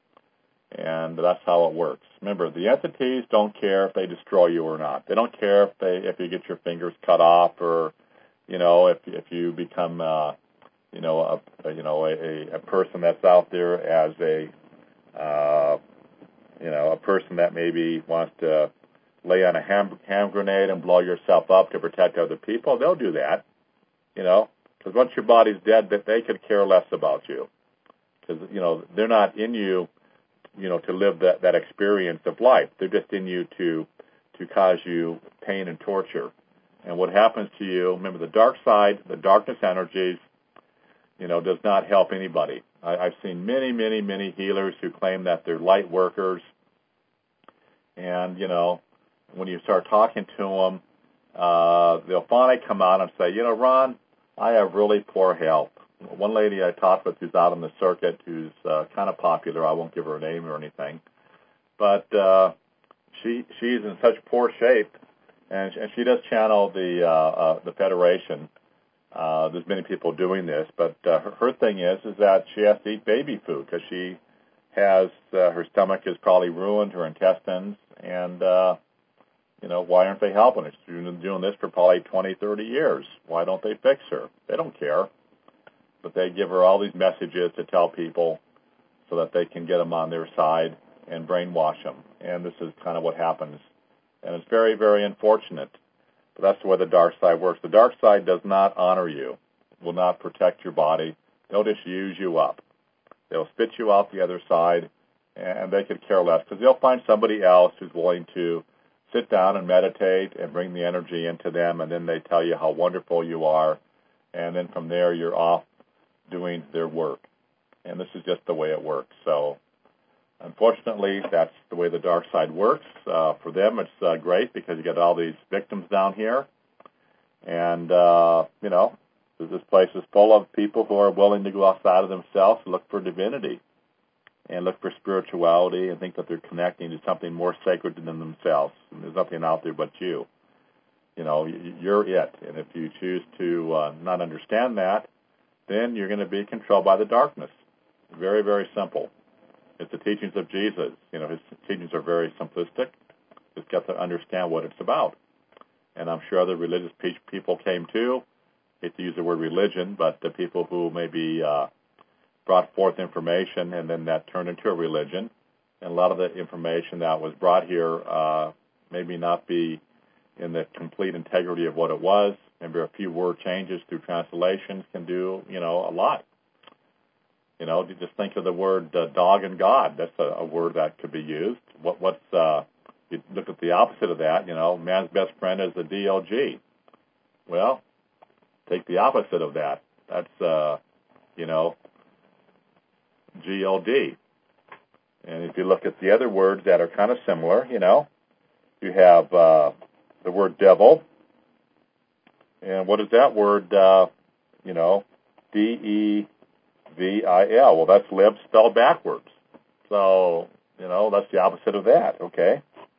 And that's how it works. Remember, the entities don't care if they destroy you or not. They don't care if they if you get your fingers cut off, or, you know, if if you become, uh, you know, a you know a, a person that's out there as a, uh, you know, a person that maybe wants to lay on a hand, hand grenade and blow yourself up to protect other people. They'll do that, you know. Because once your body's dead, that they could care less about you. Because, you know, they're not in you, you know, to live that, that experience of life. They're just in you to to cause you pain and torture. And what happens to you, remember, the dark side, the darkness energies, you know, does not help anybody. I, I've seen many, many, many healers who claim that they're light workers. And, you know, when you start talking to them, uh, they'll finally come out and say, you know, Ron, I have really poor health. One lady I talked with who's out on the circuit, who's uh, kind of popular, I won't give her a name or anything, but uh, she she's in such poor shape, and, and she does channel the uh, uh, the Federation. Uh, there's many people doing this, but uh, her, her thing is is that she has to eat baby food because she has uh, her stomach is probably ruined, her intestines, and uh, you know, why aren't they helping her? She's been doing this for probably twenty, thirty years. Why don't they fix her? They don't care. But they give her all these messages to tell people so that they can get them on their side and brainwash them. And this is kind of what happens. And it's very, very unfortunate. But that's the way the dark side works. The dark side does not honor you, will not protect your body. They'll just use you up. They'll spit you out the other side, and they could care less because they'll find somebody else who's willing to sit down and meditate and bring the energy into them, and then they tell you how wonderful you are, and then from there you're off doing their work. And this is just the way it works. So unfortunately, that's the way the dark side works. Uh, for them, it's uh, great because you get all these victims down here, and, uh, you know, this place is full of people who are willing to go outside of themselves and look for divinity and look for spirituality and think that they're connecting to something more sacred than themselves. And there's nothing out there but you. You know, you're it. And if you choose to uh, not understand that, then you're going to be controlled by the darkness. Very, very simple. It's the teachings of Jesus. You know, his teachings are very simplistic. Just got to understand what it's about. And I'm sure other religious people came too. I hate to use the word religion, but the people who maybe uh, brought forth information, and then that turned into a religion. And a lot of the information that was brought here uh, maybe not be in the complete integrity of what it was. Maybe a few word changes through translations can do, you know, a lot. You know, just think of the word uh, dog and God. That's a, a word that could be used. What, what's uh, you look at the opposite of that. You know, man's best friend is the D L G. Well, take the opposite of that. That's uh, you know, G L D. And if you look at the other words that are kind of similar, you know, you have uh, the word devil. And what is that word, uh, you know, D E V I L? Well, that's lib spelled backwards. So, you know, that's the opposite of that, okay?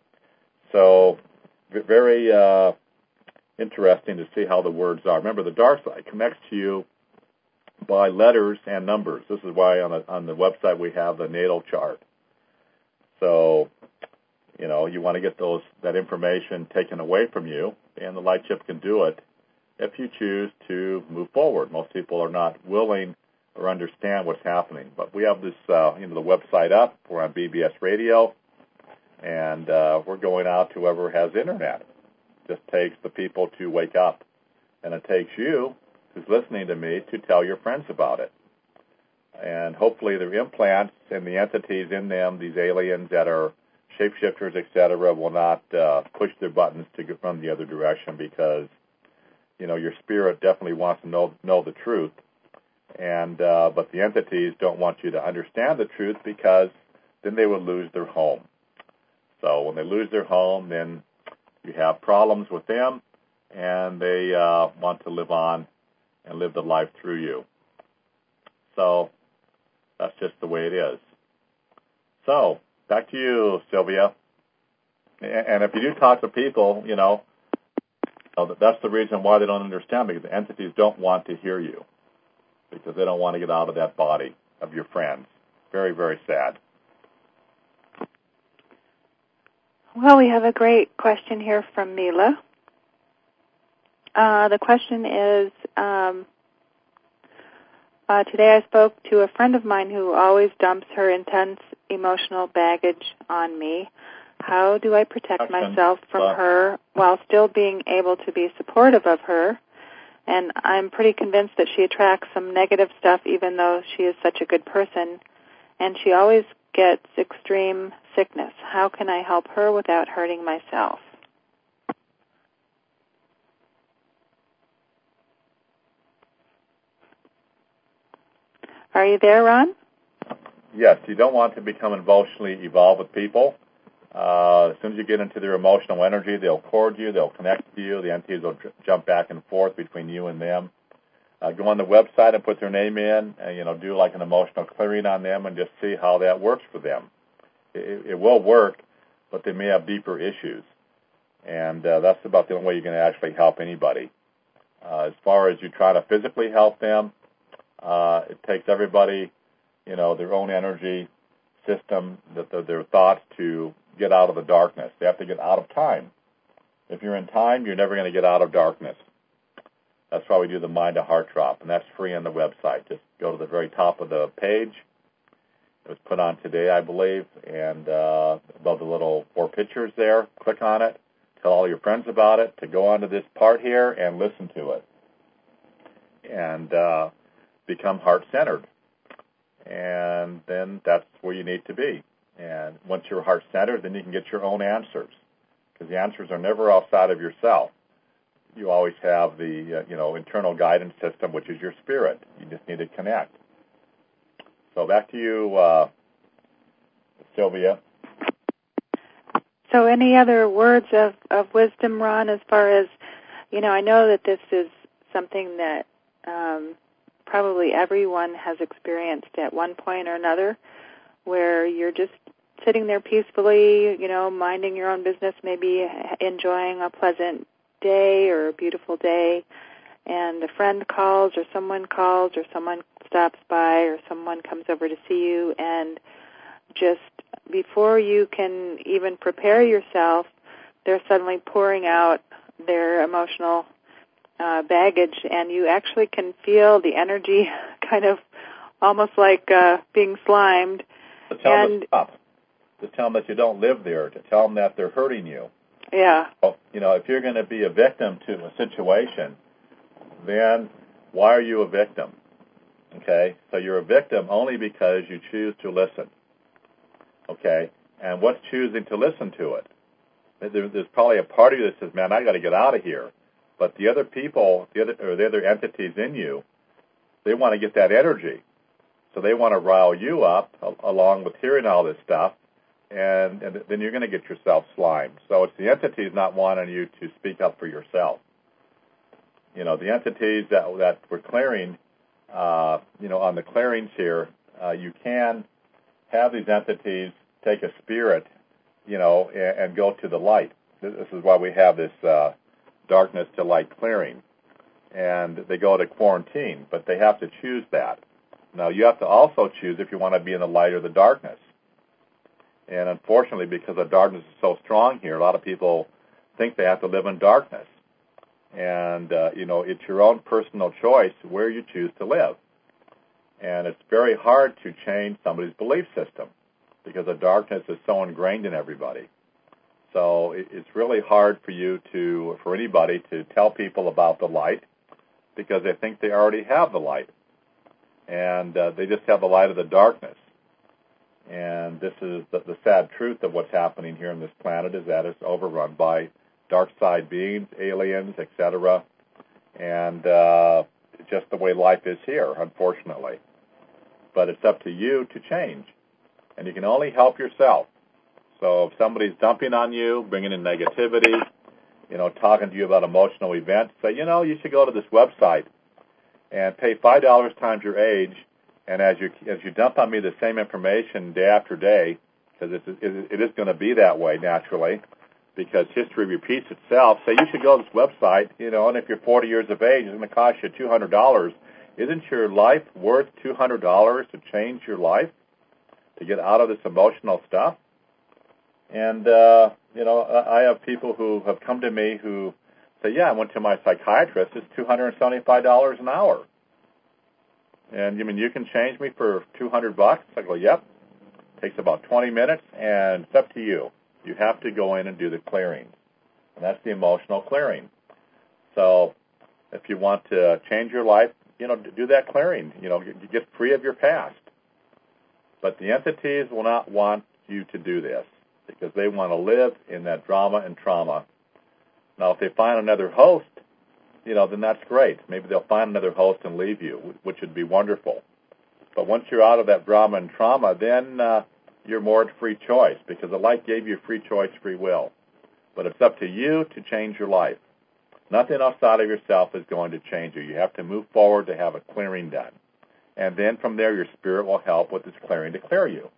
So, very uh, interesting to see how the words are. Remember, the dark side connects to you by letters and numbers. This is why on, a, on the website we have the natal chart. So, you know, you want to get those that information taken away from you, and the light ship can do it if you choose to move forward. Most people are not willing or understand what's happening. But we have this, uh, you know, the website up. We're on B B S Radio, and uh, we're going out to whoever has internet. It just takes the people to wake up, and it takes you, who's listening to me, to tell your friends about it. And hopefully the implants and the entities in them, these aliens that are shapeshifters, et cetera, will not uh, push their buttons to get from the other direction, because, you know, your spirit definitely wants to know know the truth. And uh, but the entities don't want you to understand the truth, because then they would lose their home. So when they lose their home, then you have problems with them, and they uh, want to live on and live the life through you. So that's just the way it is. So back to you, Sylvia. And if you do talk to people, you know, that's the reason why they don't understand, because the entities don't want to hear you, because they don't want to get out of that body of your friends. Very, very sad. Well, we have a great question here from Mila. Uh, the question is, um, uh, today I spoke to a friend of mine who always dumps her intense emotional baggage on me. How do I protect Action. myself from uh, her while still being able to be supportive of her? And I'm pretty convinced that she attracts some negative stuff, even though she is such a good person. And she always gets extreme sickness. How can I help her without hurting myself? Are you there, Ron? Yes, you don't want to become emotionally evolved with people. Uh, as soon as you get into their emotional energy, they'll cord you, they'll connect to you, the entities will j- jump back and forth between you and them. Uh, go on the website and put their name in, and, you know, do like an emotional clearing on them and just see how that works for them. It, it will work, but they may have deeper issues. And uh, that's about the only way you're going to actually help anybody. Uh, as far as you try to physically help them, uh, it takes everybody, you know, their own energy system, that the, their thoughts to get out of the darkness. They have to get out of time. If you're in time, you're never going to get out of darkness. That's why we do the Mind to Heart Drop, and that's free on the website. Just go to the very top of the page. It was put on today, I believe, and uh, above the little four pictures there, click on it. Tell all your friends about it, to go on to this part here and listen to it. And uh, become heart-centered. And then that's where you need to be. And once you're heart-centered, then you can get your own answers, because the answers are never outside of yourself. You always have the uh, you know internal guidance system, which is your spirit. You just need to connect. So back to you, uh, Sylvia. So any other words of, of wisdom, Ron, as far as, you know, I know that this is something that um, probably everyone has experienced at one point or another, where you're just sitting there peacefully, you know, minding your own business, maybe enjoying a pleasant day or a beautiful day, and a friend calls or someone calls or someone stops by or someone comes over to see you, and just before you can even prepare yourself, they're suddenly pouring out their emotional uh, baggage, and you actually can feel the energy kind of almost like uh, being slimed. To tell and them to stop. To tell them that you don't live there. To tell them that they're hurting you. Yeah. Well, you know, if you're going to be a victim to a situation, then why are you a victim? Okay? So you're a victim only because you choose to listen. Okay? And what's choosing to listen to it? There, there's probably a part of you that says, man, I got to get out of here. But the other people, the other, or the other entities in you, they want to get that energy. So they want to rile you up along with hearing all this stuff, and, and then you're going to get yourself slimed. So it's the entities not wanting you to speak up for yourself. You know, the entities that that we're clearing, uh, you know, on the clearings here, uh, you can have these entities take a spirit, you know, and, and go to the light. This is why we have this uh, darkness to light clearing. And they go to quarantine, but they have to choose that. Now, you have to also choose if you want to be in the light or the darkness. And unfortunately, because the darkness is so strong here, a lot of people think they have to live in darkness. And, uh, you know, it's your own personal choice where you choose to live. And it's very hard to change somebody's belief system because the darkness is so ingrained in everybody. So it's really hard for you to, for anybody to tell people about the light because they think they already have the light. And uh, they just have the light of the darkness. And this is the, the sad truth of what's happening here on this planet is that it's overrun by dark side beings, aliens, et cetera, and uh, just the way life is here, unfortunately. But it's up to you to change, and you can only help yourself. So if somebody's dumping on you, bringing in negativity, you know, talking to you about emotional events, say, you know, you should go to this website and pay five dollars times your age, and as you as you dump on me the same information day after day, because it, it, it is going to be that way naturally, because history repeats itself. Say you should go to this website, you know, and if you're forty years of age, it's going to cost you two hundred dollars. Isn't your life worth two hundred dollars to change your life, to get out of this emotional stuff? And, uh, you know, I have people who have come to me who say, yeah, I went to my psychiatrist. It's two hundred seventy-five dollars an hour. And you mean you can change me for two hundred bucks? I go, yep. It takes about twenty minutes, and it's up to you. You have to go in and do the clearing. And that's the emotional clearing. So if you want to change your life, you know, do that clearing. You know, get free of your past. But the entities will not want you to do this because they want to live in that drama and trauma. Now, if they find another host, you know, then that's great. Maybe they'll find another host and leave you, which would be wonderful. But once you're out of that drama and trauma, then uh, you're more at free choice because the light gave you free choice, free will. But it's up to you to change your life. Nothing outside of yourself is going to change you. You have to move forward to have a clearing done. And then from there, your spirit will help with this clearing to clear you.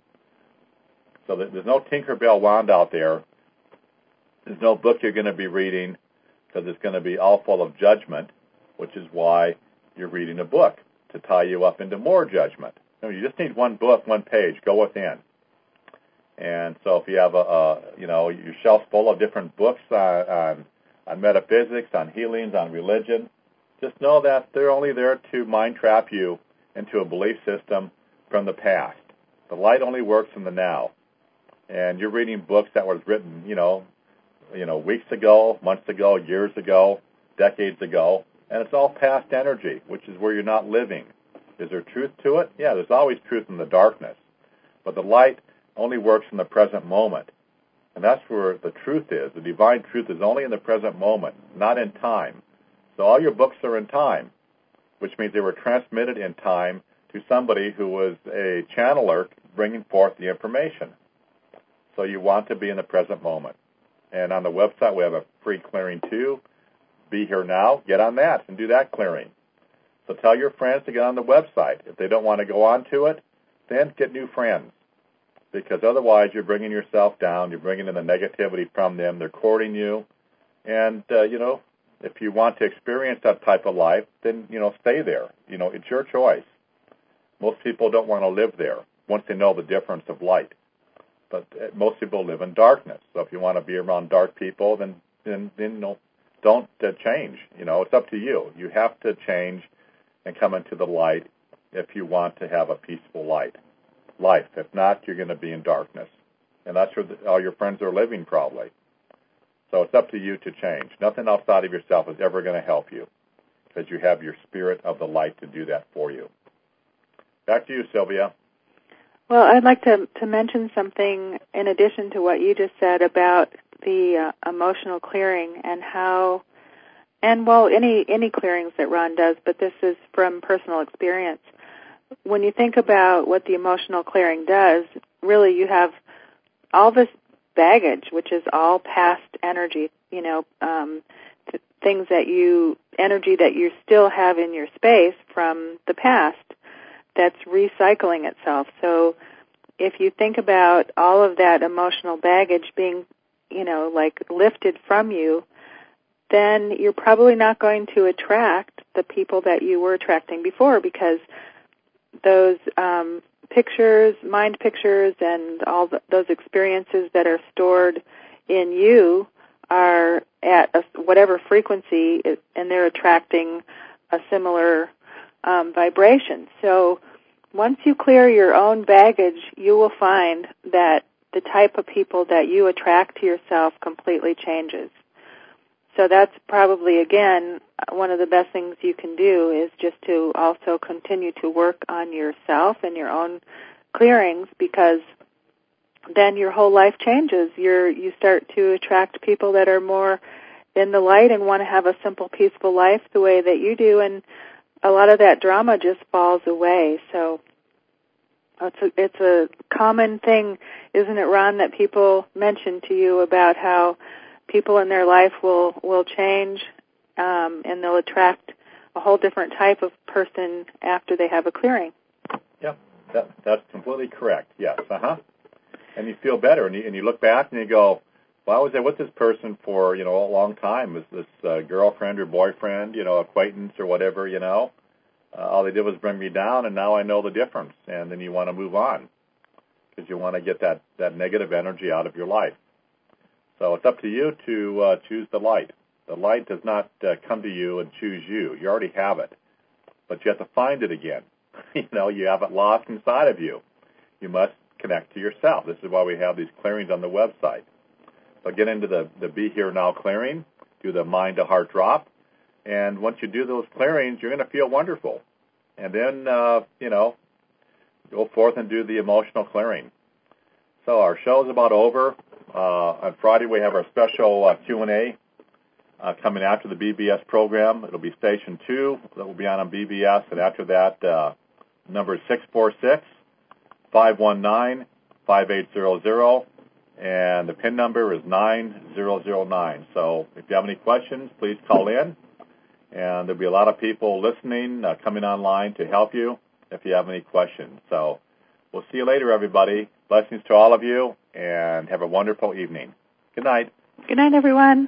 So there's no Tinkerbell wand out there. There's no book you're going to be reading because it's going to be all full of judgment, which is why you're reading a book, to tie you up into more judgment. You know, you just need one book, one page. Go within. And so if you have a, a you know, your shelf's full of different books on, on, on metaphysics, on healings, on religion, just know that they're only there to mind trap you into a belief system from the past. The light only works in the now. And you're reading books that were written, you know, you know, weeks ago, months ago, years ago, decades ago, and it's all past energy, which is where you're not living. Is there truth to it? Yeah, there's always truth in the darkness. But the light only works in the present moment. And that's where the truth is. The divine truth is only in the present moment, not in time. So all your books are in time, which means they were transmitted in time to somebody who was a channeler bringing forth the information. So you want to be in the present moment. And on the website, we have a free clearing too. Be Here Now. Get on that and do that clearing. So tell your friends to get on the website. If they don't want to go on to it, then get new friends. Because otherwise you're bringing yourself down. You're bringing in the negativity from them. They're courting you. And, uh, you know, if you want to experience that type of life, then, you know, stay there. You know, it's your choice. Most people don't want to live there once they know the difference of light. But most people live in darkness. So if you want to be around dark people, then, then, then you know, don't uh, change. You know, it's up to you. You have to change and come into the light if you want to have a peaceful light life. If not, you're going to be in darkness. And that's where the, all your friends are living probably. So it's up to you to change. Nothing outside of yourself is ever going to help you because you have your spirit of the light to do that for you. Back to you, Sylvia. Well, I'd like to, to mention something in addition to what you just said about the uh, emotional clearing and how, and well, any, any clearings that Ron does, but this is from personal experience. When you think about what the emotional clearing does, really you have all this baggage, which is all past energy, you know, um, th- things that you, energy that you still have in your space from the past that's recycling itself. So if you think about all of that emotional baggage being, you know, like lifted from you, then you're probably not going to attract the people that you were attracting before because those um, pictures, mind pictures, and all the, those experiences that are stored in you are at a, whatever frequency, it, and they're attracting a similar um, vibration. So once you clear your own baggage, you will find that the type of people that you attract to yourself completely changes. So that's probably, again, one of the best things you can do is just to also continue to work on yourself and your own clearings, because then your whole life changes. You're, you start to attract people that are more in the light and want to have a simple, peaceful life the way that you do, and a lot of that drama just falls away. So it's a, it's a common thing, isn't it, Ron, that people mention to you about how people in their life will, will change um, and they'll attract a whole different type of person after they have a clearing. Yep, that, that's completely correct, yes, uh-huh. And you feel better, and you, and you look back and you go, well, I was there with this person for, you know, a long time. Was this uh, girlfriend or boyfriend, you know, acquaintance or whatever, you know. Uh, all they did was bring me down, and now I know the difference. And then you want to move on because you want to get that, that negative energy out of your life. So it's up to you to uh, choose the light. The light does not uh, come to you and choose you. You already have it. But you have to find it again. you know, you have it lost inside of you. You must connect to yourself. This is why we have these clearings on the website. So get into the, the Be Here Now clearing, do the Mind to Heart drop, and once you do those clearings, you're going to feel wonderful. And then, uh, you know, go forth and do the emotional clearing. So our show is about over. Uh, on Friday, we have our special uh, Q and A uh, coming after the B B S program. It'll be Station two that will be on on B B S, and after that, uh, number is six four six, five one nine, five eight zero zero, and the PIN number is nine zero zero nine. So if you have any questions, please call in, and there'll be a lot of people listening, uh, coming online to help you if you have any questions. So we'll see you later, everybody. Blessings to all of you, and have a wonderful evening. Good night. Good night, everyone.